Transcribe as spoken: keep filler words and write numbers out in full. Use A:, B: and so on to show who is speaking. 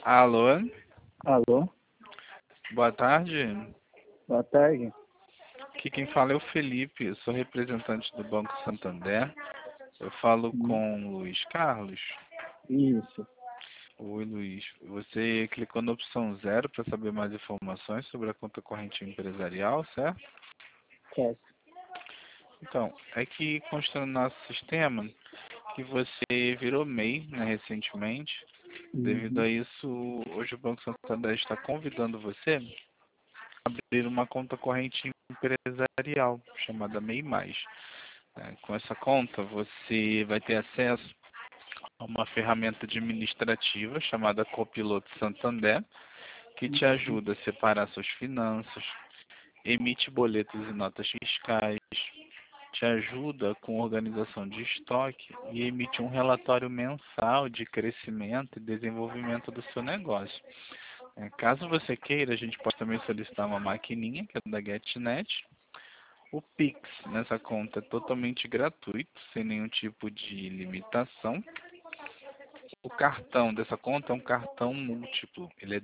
A: Alô,
B: Alô,
A: boa tarde.
B: boa tarde.
A: Aqui quem fala é o Felipe, eu sou representante do Banco Santander. Eu falo
B: Hum,
A: com o Luiz Carlos.
B: Isso,
A: Oi, Luiz. Você clicou na opção zero para saber mais informações sobre a conta corrente empresarial, certo?
B: certo.
A: Então, é que consta no nosso sistema que você virou M E I, né, recentemente. Devido
B: Uhum.
A: a isso, hoje o Banco Santander está convidando você a abrir uma conta corrente empresarial chamada M E I mais. É, com essa conta, você vai ter acesso a uma ferramenta administrativa chamada Copiloto Santander, que te
B: Uhum.
A: ajuda a separar suas finanças, emite boletos e notas fiscais, te ajuda com organização de estoque e emite um relatório mensal de crescimento e desenvolvimento do seu negócio. É, caso você queira, a gente pode também solicitar uma maquininha, que é da GetNet. O Pix nessa conta é totalmente gratuito, sem nenhum tipo de limitação. O cartão dessa conta é um cartão múltiplo, ele é